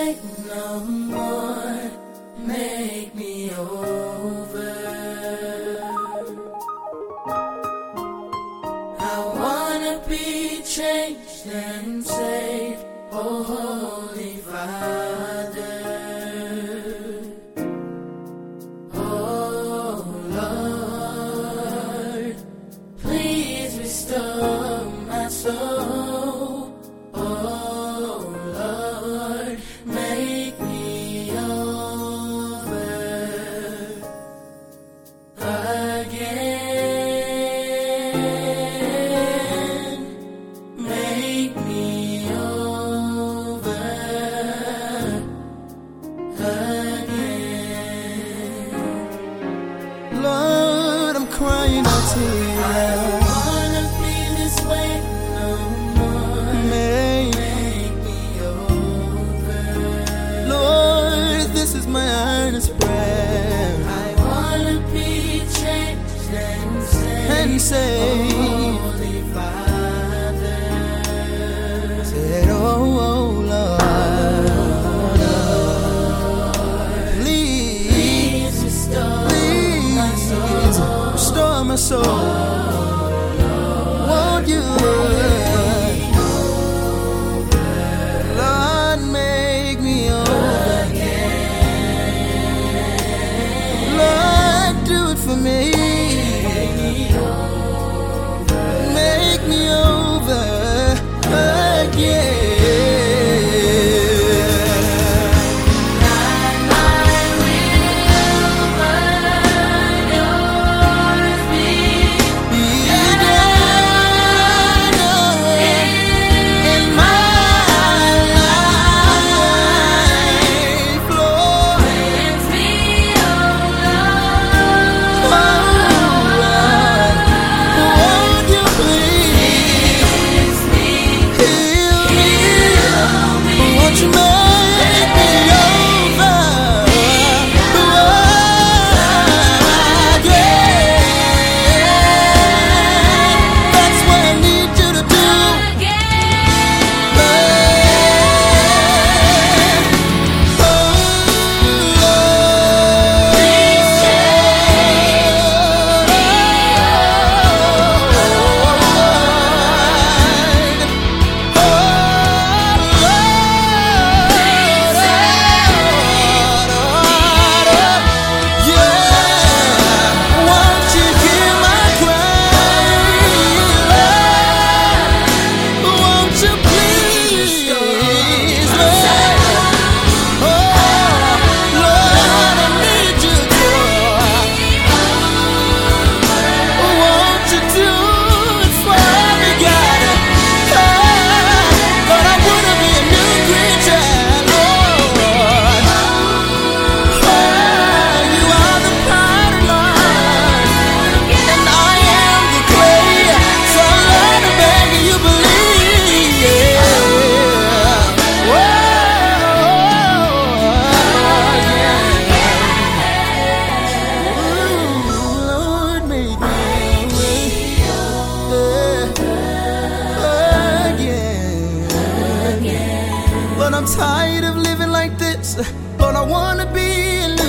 way no more. Make me over. I wanna be changed and saved, oh Holy Father. Oh Lord, please restore my soul. Oh Lord, make me over again. Make me over again. Lord, I'm crying out to you. I don't wanna be this way no more. Make me over. Lord, this is my earnest prayer. I wanna be changed and saved, Holy Father. Said, oh Lord, please Restore my soul. restore my soul. Won't you, Lord, make me over. Lord, do it for me. Make me over again. Lord, I'm tired of living like this. Lord, I wanna be in